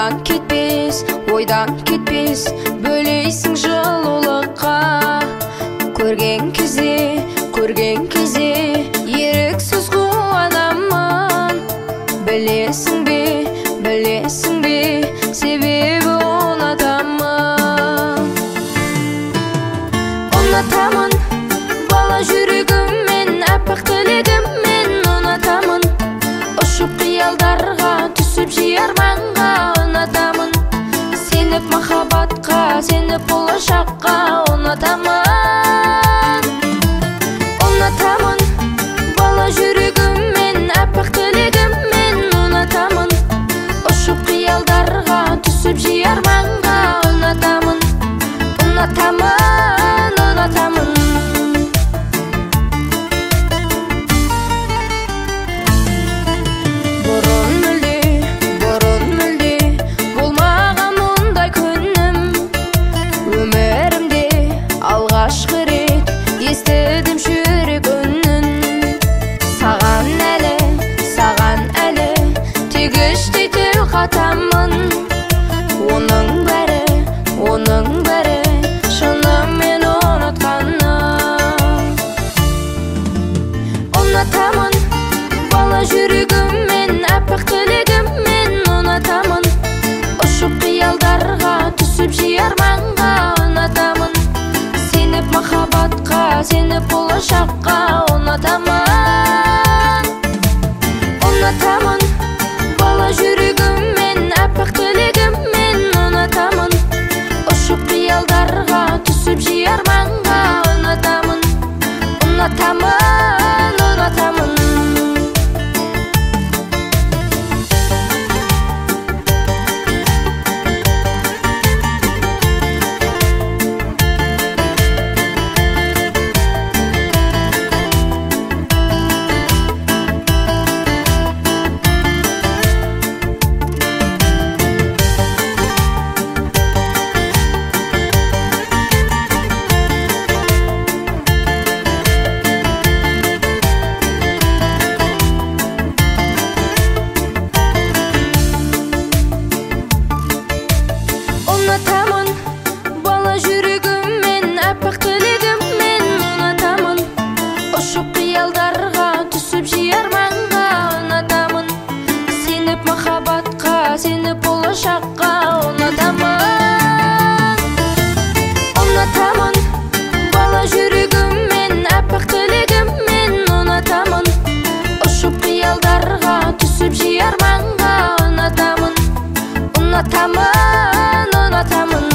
ойдан кетпес бөлейсің жылулыққа. Көрген кезде еріксіз қуанамын. Білесің бе себебі ұнатамын бала жүрегіммен, аппақ тілегіммен ұнатамын. Ұшып қиялдарға, түсіп жиі арманға ұнатамын. Сеніп махаббатқа, сеніп болашаққа ұнатамын. Ұнатамын бала жүрегіммен, аппақ тілегіммен ұнатамын. Ұшып қиялдарға, түсіп жиі арманға ұнатамын. Бұрын мүлде болмаған мұндай күнім. Өмірімде алғашқы рет естідім жүрек үнін. Саған әлі тек іштей тіл қатамын. Оның бәрі шынымен ұнатқаным. Ұнатамын бала жүрегіммен, аппақ тілегіммен ұнатамын. Ұшып қиялдарға, түсіп жиі арманға ұнатамын. Сеніп махаббатқа, сеніп болашаққа ұнатамын. Ұнатамын бала жүрегіммен, аппақ тілегіммен ұнатамын. Ұшып қиялдарға, түсіп жиі арманға ұнатамын. Ұнатамын бала жүрегіммен, аппақ тілегіммен ұнатамын. Ұшып қиялдарға, түсіп жиі арманға ұнатамын. Сеніп махаббатқа, сеніп болашаққа ұнатамын. Ұнатамын бала жүрегіммен, аппақ тілегіммен ұнатамын. Ұшып қиялдарға, түсіп жиі арманға ұнатамын.